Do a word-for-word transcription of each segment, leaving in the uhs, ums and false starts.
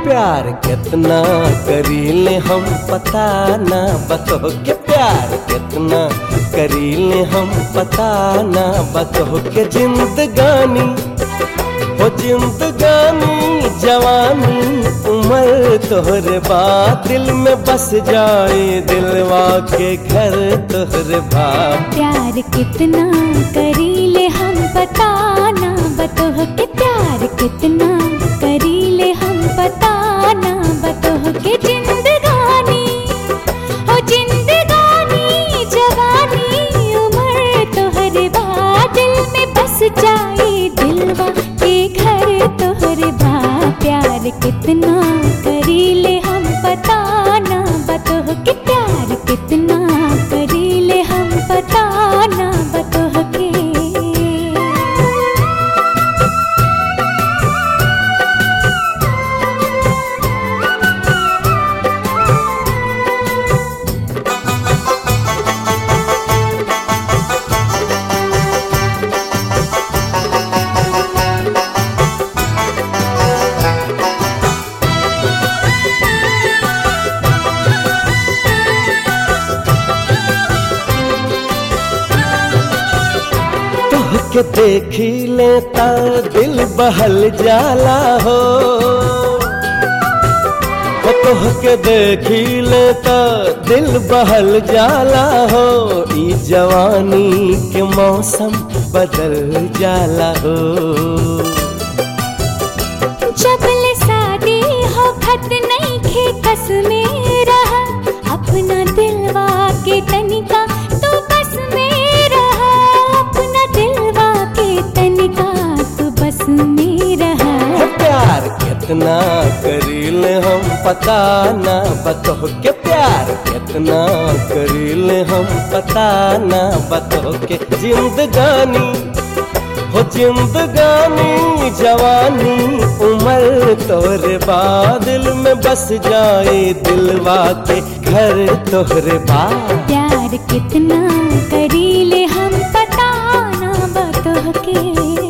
प्यार कितना करीले हम पता ना बतो के प्यार कितना करीले हम पता ना बतो के जिंदगानी हो जिंदगानी जवानी उम्र तोहरे बात दिल में बस जाए दिलवा के घर तोहरे बात। प्यार कितना करीले हम पता ना बतो के प्यार कितना करीले हम पता ना बतो के जिंदगानी हो जिंदगानी जवानी उम्र तोहरे बात दिल में बस जाए दिलवा के घर तोहरे बात। प्यार कितना करीले हम पता ना बतो के प्यार कितना करीले हम पता ना बतो के। के देखी लेता दिल बहल जाला हो तोह के देखी लेता दिल बहल जाला हो ई जवानी के मौसम बदल जाला हो। जबले शादी हो खत नहीं खे कस में रहा अपना दिलवा के तनिका तो बस में रहा अपना दिलवा के तनिका तो बस में रहा। प्यार कितना करीले हम पता ना बतो के प्यार कितना करीले हम पता ना बतो के जिंदगानी हो जिंदगानी जवानी उम्र तोहरे बाद दिल में बस जाए दिलवा के घर तोहरे बाद। प्यार कितना करीले हम पता ना बतो के।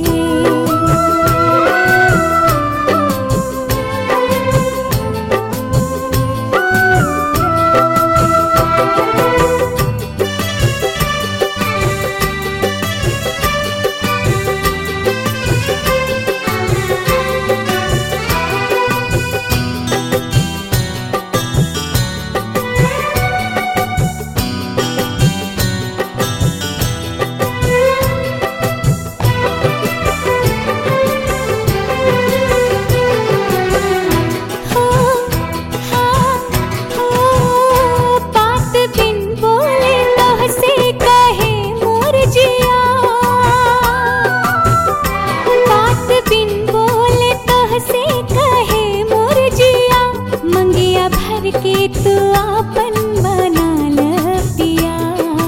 के तू आपन बना ल पिया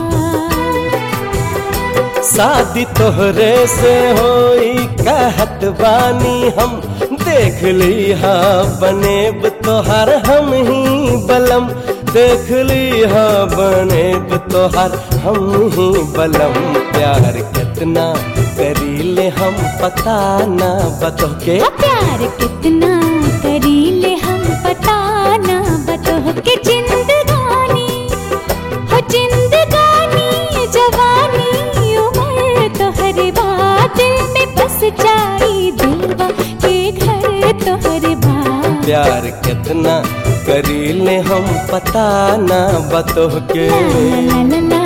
शादी तोहरे से होई कहत बानी हम देख ली हा बनेब तोहार हम ही बलम देख ली हा बनेब तोहार हम ही बलम। प्यार कितना करीले हम पता ना बतो के प्यार कितना करीले हम पता ना बतो के जिंदगानी हो जिंदगानी जवानी उम्र तोहरे बात दिल में बस जाई दिलवा के घर तोहरे बात। प्यार कितना करीले हम पता ना बतो के। ला ला ला ला